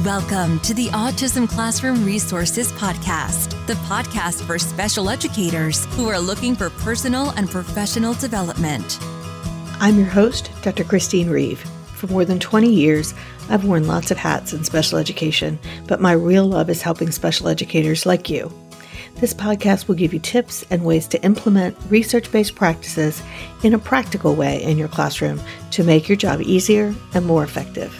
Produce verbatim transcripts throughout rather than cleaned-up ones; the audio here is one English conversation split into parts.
Welcome to the Autism Classroom Resources Podcast, the podcast for special educators who are looking for personal and professional development. I'm your host, Doctor Christine Reeve. For more than twenty years, I've worn lots of hats in special education, but my real love is helping special educators like you. This podcast will give you tips and ways to implement research-based practices in a practical way in your classroom to make your job easier and more effective.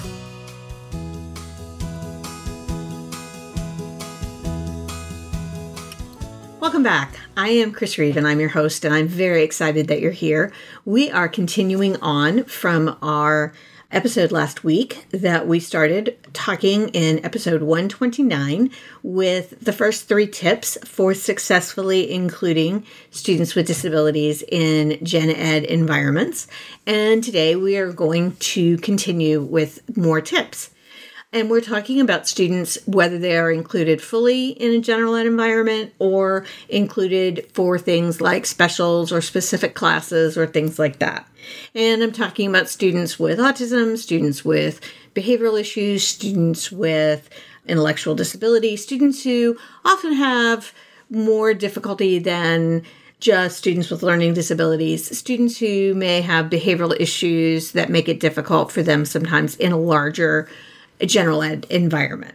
Welcome back. I am Chris Reeve and I'm your host, and I'm very excited that you're here. We are continuing on from our episode last week that we started talking in episode one twenty-nine with the first three tips for successfully including students with disabilities in gen ed environments. And today we are going to continue with more tips. And we're talking about students, whether they are included fully in a general ed environment or included for things like specials or specific classes or things like that. And I'm talking about students with autism, students with behavioral issues, students with intellectual disability, students who often have more difficulty than just students with learning disabilities, students who may have behavioral issues that make it difficult for them sometimes in a larger general ed environment.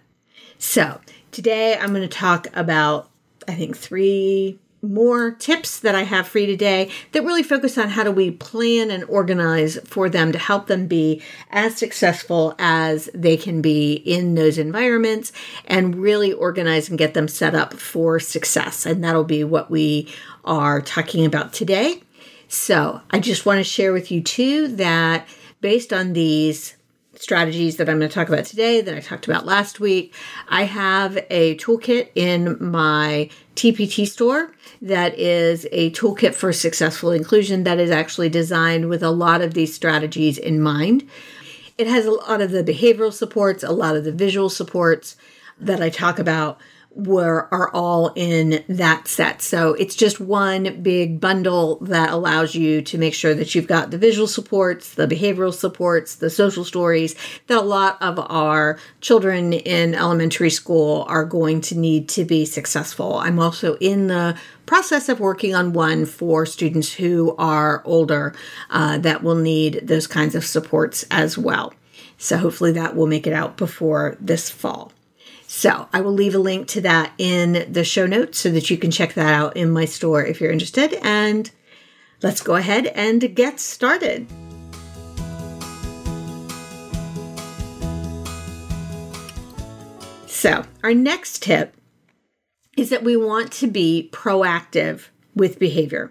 So today I'm going to talk about, I think, three more tips that I have for you today that really focus on how do we plan and organize for them to help them be as successful as they can be in those environments and really organize and get them set up for success. And that'll be what we are talking about today. So I just want to share with you too that based on these strategies that I'm going to talk about today that I talked about last week, I have a toolkit in my T P T store that is a toolkit for successful inclusion that is actually designed with a lot of these strategies in mind. It has a lot of the behavioral supports, a lot of the visual supports that I talk about were are all in that set. So it's just one big bundle that allows you to make sure that you've got the visual supports, the behavioral supports, the social stories that a lot of our children in elementary school are going to need to be successful. I'm also in the process of working on one for students who are older uh, that will need those kinds of supports as well. So hopefully that will make it out before this fall. So I will leave a link to that in the show notes so that you can check that out in my store if you're interested. And let's go ahead and get started. So our next tip is that we want to be proactive with behavior.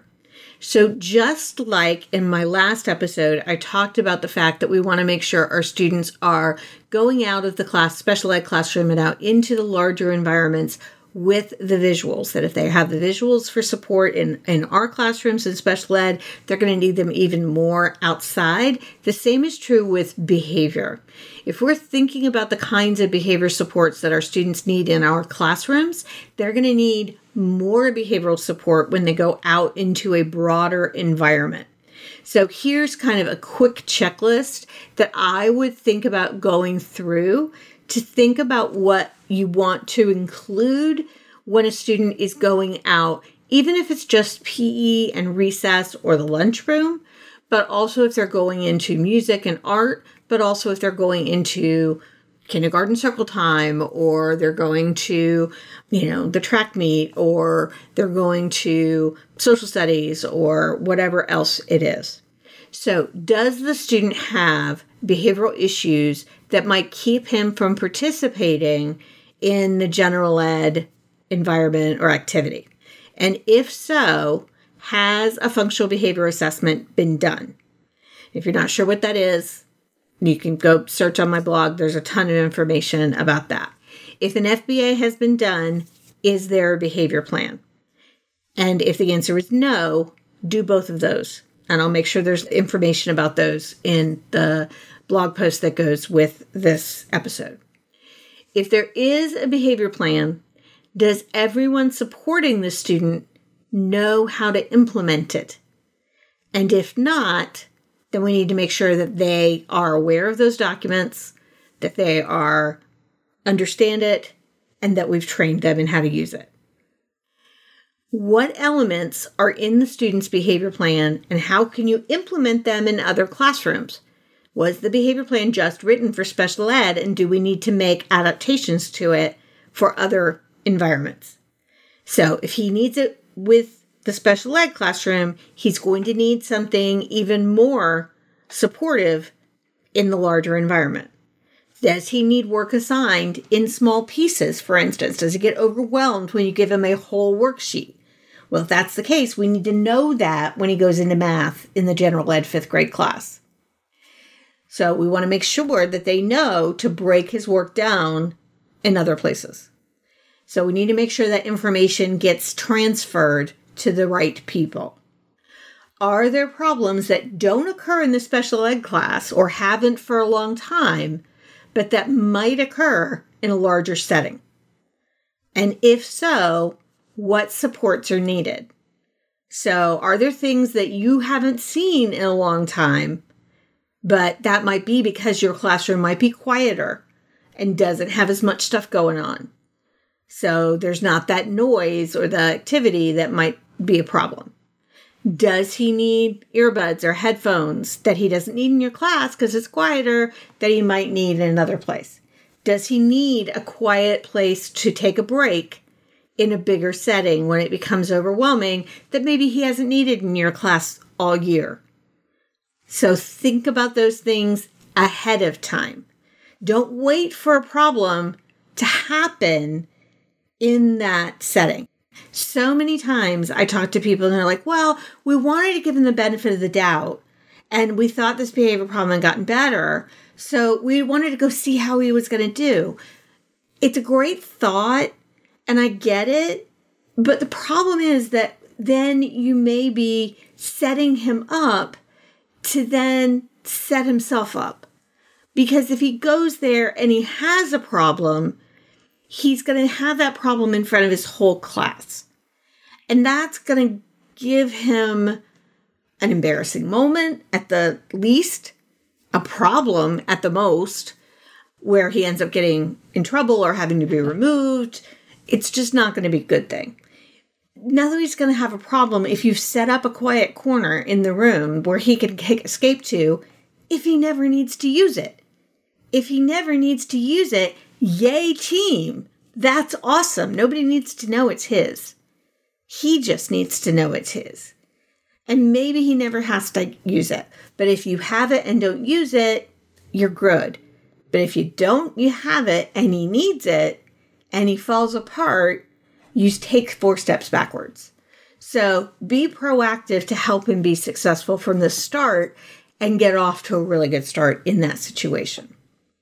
So just like in my last episode, I talked about the fact that we want to make sure our students are going out of the class, special ed classroom and out into the larger environments with the visuals, that if they have the visuals for support in, in our classrooms in special ed, they're going to need them even more outside. The same is true with behavior. If we're thinking about the kinds of behavior supports that our students need in our classrooms, they're going to need more behavioral support when they go out into a broader environment. So here's kind of a quick checklist that I would think about going through to think about what you want to include when a student is going out, even if it's just P E and recess or the lunchroom, but also if they're going into music and art, but also if they're going into kindergarten circle time, or they're going to, you know, the track meet, or they're going to social studies, or whatever else it is. So does the student have behavioral issues that might keep him from participating in the general ed environment or activity? And if so, has a functional behavior assessment been done? If you're not sure what that is, you can go search on my blog. There's a ton of information about that. If an F B A has been done, is there a behavior plan? And if the answer is no, do both of those. And I'll make sure there's information about those in the blog post that goes with this episode. If there is a behavior plan, does everyone supporting the student know how to implement it? And if not, then we need to make sure that they are aware of those documents, that they are understand it, and that we've trained them in how to use it. What elements are in the student's behavior plan, and how can you implement them in other classrooms? Was the behavior plan just written for special ed, and do we need to make adaptations to it for other environments? So if he needs it with the special ed classroom, he's going to need something even more supportive in the larger environment. Does he need work assigned in small pieces, for instance? Does he get overwhelmed when you give him a whole worksheet? Well, if that's the case, we need to know that when he goes into math in the general ed fifth grade class. So we want to make sure that they know to break his work down in other places. So we need to make sure that information gets transferred to the right people. Are there problems that don't occur in the special ed class or haven't for a long time, but that might occur in a larger setting? And if so, what supports are needed? So are there things that you haven't seen in a long time, but that might be because your classroom might be quieter and doesn't have as much stuff going on? So there's not that noise or the activity that might be a problem. Does he need earbuds or headphones that he doesn't need in your class because it's quieter that he might need in another place? Does he need a quiet place to take a break in a bigger setting when it becomes overwhelming that maybe he hasn't needed in your class all year? So think about those things ahead of time. Don't wait for a problem to happen in that setting. So many times I talk to people and they're like, well, we wanted to give him the benefit of the doubt and we thought this behavior problem had gotten better, so we wanted to go see how he was going to do. It's a great thought, and I get it, but the problem is that then you may be setting him up to then set himself up. Because if he goes there and he has a problem, he's going to have that problem in front of his whole class. And that's going to give him an embarrassing moment at the least, a problem at the most, where he ends up getting in trouble or having to be removed. It's just not going to be a good thing. Now that he's going to have a problem, if you've set up a quiet corner in the room where he can escape to, if he never needs to use it. If he never needs to use it, yay team. That's awesome. Nobody needs to know it's his. He just needs to know it's his. And maybe he never has to use it. But if you have it and don't use it, you're good. But if you don't, you have it and he needs it, and he falls apart, you take four steps backwards. So be proactive to help him be successful from the start and get off to a really good start in that situation.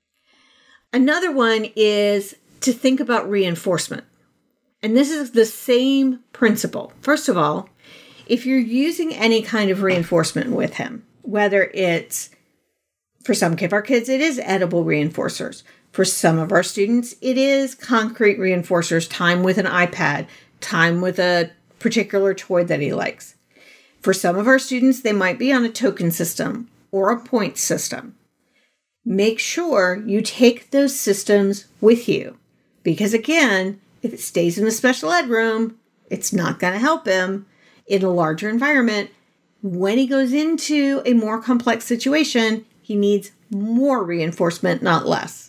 Another one is to think about reinforcement. And this is the same principle. First of all, if you're using any kind of reinforcement with him, whether it's, for some of our kids, it is edible reinforcers. For some of our students, it is concrete reinforcers, time with an iPad, time with a particular toy that he likes. For some of our students, they might be on a token system or a point system. Make sure you take those systems with you. Because again, if it stays in the special ed room, it's not going to help him in a larger environment. When he goes into a more complex situation, he needs more reinforcement, not less.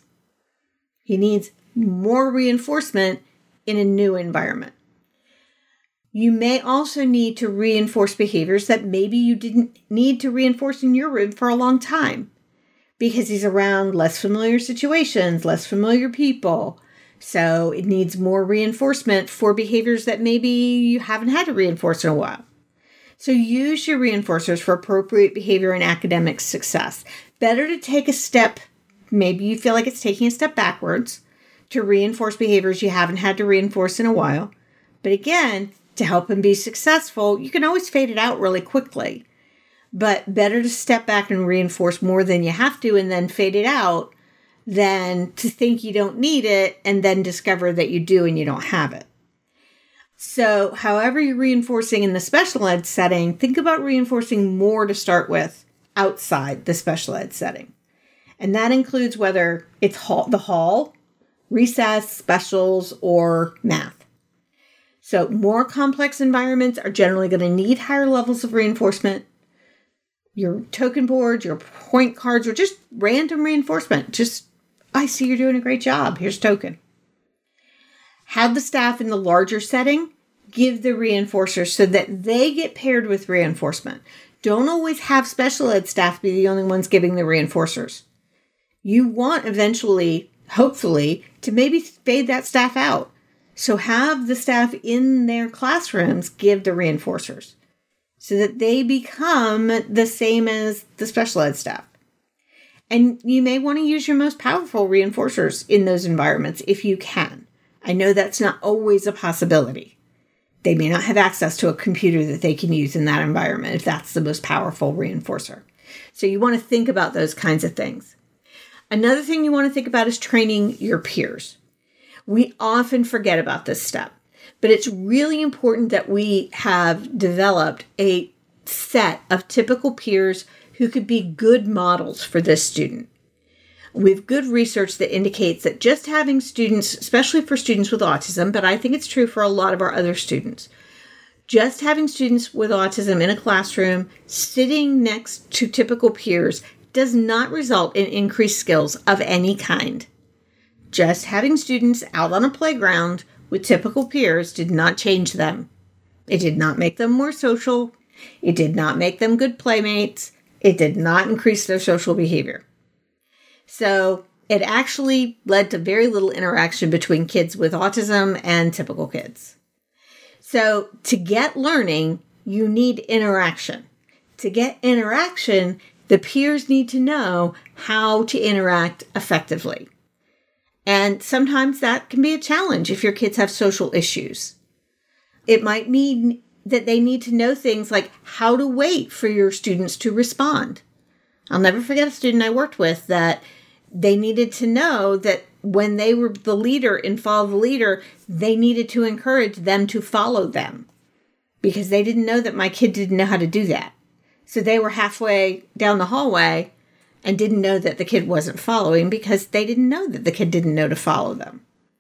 He needs more reinforcement in a new environment. You may also need to reinforce behaviors that maybe you didn't need to reinforce in your room for a long time because he's around less familiar situations, less familiar people. So it needs more reinforcement for behaviors that maybe you haven't had to reinforce in a while. So use your reinforcers for appropriate behavior and academic success. Better to take a step, maybe you feel like it's taking a step backwards, to reinforce behaviors you haven't had to reinforce in a while. But again, to help him be successful, you can always fade it out really quickly. But better to step back and reinforce more than you have to and then fade it out than to think you don't need it and then discover that you do and you don't have it. So however you're reinforcing in the special ed setting, think about reinforcing more to start with outside the special ed setting. And that includes whether it's hall, the hall, recess, specials, or math. So more complex environments are generally going to need higher levels of reinforcement. Your token boards, your point cards, or just random reinforcement. Just, I see you're doing a great job. Here's token. Have the staff in the larger setting give the reinforcers so that they get paired with reinforcement. Don't always have special ed staff be the only ones giving the reinforcers. You want eventually, hopefully, to maybe fade that staff out. So have the staff in their classrooms give the reinforcers so that they become the same as the special ed staff. And you may want to use your most powerful reinforcers in those environments if you can. I know that's not always a possibility. They may not have access to a computer that they can use in that environment if that's the most powerful reinforcer. So you want to think about those kinds of things. Another thing you want to think about is training your peers. We often forget about this step, but it's really important that we have developed a set of typical peers who could be good models for this student. We have good research that indicates that just having students, especially for students with autism, but I think it's true for a lot of our other students, just having students with autism in a classroom sitting next to typical peers does not result in increased skills of any kind. Just having students out on a playground with typical peers did not change them. It did not make them more social. It did not make them good playmates. It did not increase their social behavior. So it actually led to very little interaction between kids with autism and typical kids. So to get learning, you need interaction. To get interaction, the peers need to know how to interact effectively. And sometimes that can be a challenge if your kids have social issues. It might mean that they need to know things like how to wait for your students to respond. I'll never forget a student I worked with that they needed to know that when they were the leader and follow the leader, they needed to encourage them to follow them because they didn't know that my kid didn't know how to do that. So they were halfway down the hallway and didn't know that the kid wasn't following because they didn't know that the kid didn't know to follow them.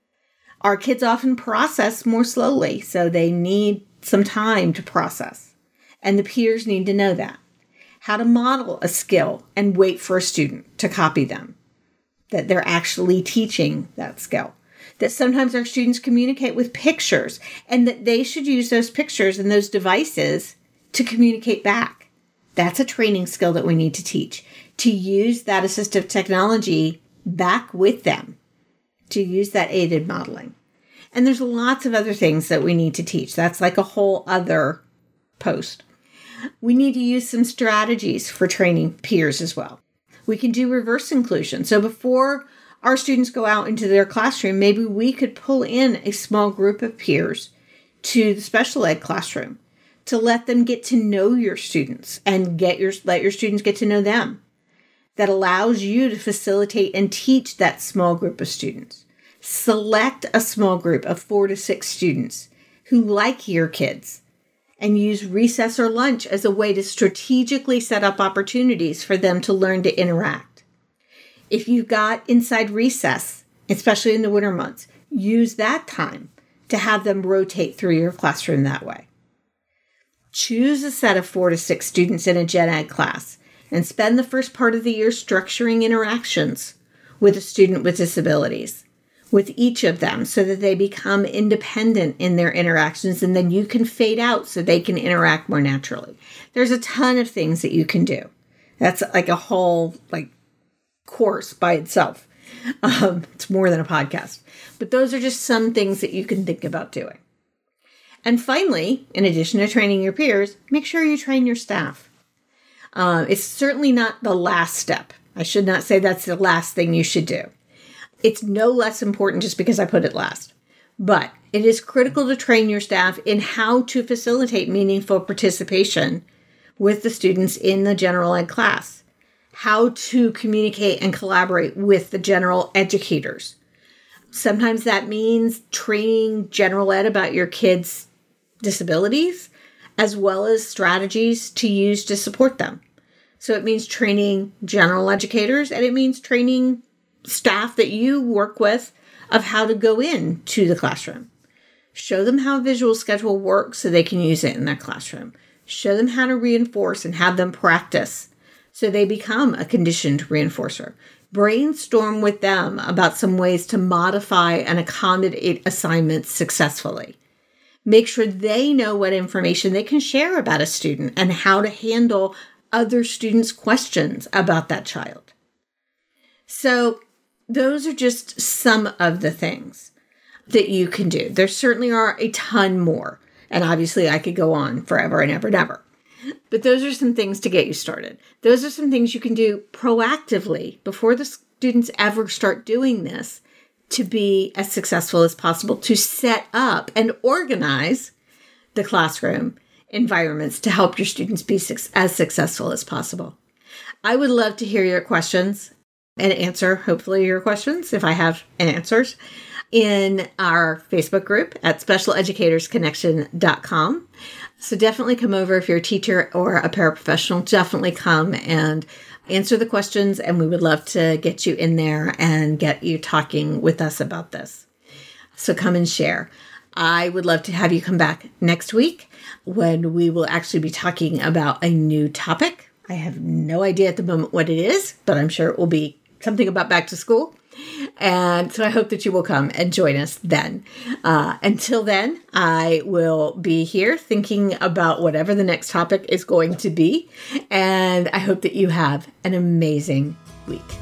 Our kids often process more slowly, so they need some time to process. And the peers need to know that. How to model a skill and wait for a student to copy them. That they're actually teaching that skill. That sometimes our students communicate with pictures and that they should use those pictures and those devices to communicate back. That's a training skill that we need to teach. To use that assistive technology back with them. To use that aided modeling. And there's lots of other things that we need to teach. That's like a whole other post. We need to use some strategies for training peers as well. We can do reverse inclusion. So before our students go out into their classroom, maybe we could pull in a small group of peers to the special ed classroom to let them get to know your students and get your let your students get to know them. That allows you to facilitate and teach that small group of students. Select a small group of four to six students who like your kids and use recess or lunch as a way to strategically set up opportunities for them to learn to interact. If you've got inside recess, especially in the winter months, use that time to have them rotate through your classroom that way. Choose a set of four to six students in a gen ed class and spend the first part of the year structuring interactions with a student with disabilities, with each of them so that they become independent in their interactions, and then you can fade out so they can interact more naturally. There's a ton of things that you can do. That's like a whole like course by itself. Um, it's more than a podcast. But those are just some things that you can think about doing. And finally, in addition to training your peers, make sure you train your staff. Uh, it's certainly not the last step. I should not say that's the last thing you should do. It's no less important just because I put it last. But it is critical to train your staff in how to facilitate meaningful participation with the students in the general ed class. How to communicate and collaborate with the general educators. Sometimes that means training general ed about your kids' disabilities, as well as strategies to use to support them. So it means training general educators, and it means training staff that you work with of how to go into the classroom. Show them how a visual schedule works so they can use it in their classroom. Show them how to reinforce and have them practice so they become a conditioned reinforcer. Brainstorm with them about some ways to modify and accommodate assignments successfully. Make sure they know what information they can share about a student and how to handle other students' questions about that child. So those are just some of the things that you can do. There certainly are a ton more. And obviously I could go on forever and ever and ever. But those are some things to get you started. Those are some things you can do proactively before the students ever start doing this to be as successful as possible, to set up and organize the classroom environments to help your students be as successful as possible. I would love to hear your questions and answer, hopefully, your questions, if I have answers, in our Facebook group at special educators connection dot com. So definitely come over if you're a teacher or a paraprofessional. Definitely come and answer the questions, and we would love to get you in there and get you talking with us about this. So come and share. I would love to have you come back next week when we will actually be talking about a new topic. I have no idea at the moment what it is, but I'm sure it will be something about back to school. And so I hope that you will come and join us then. Uh, until then, I will be here thinking about whatever the next topic is going to be. And I hope that you have an amazing week.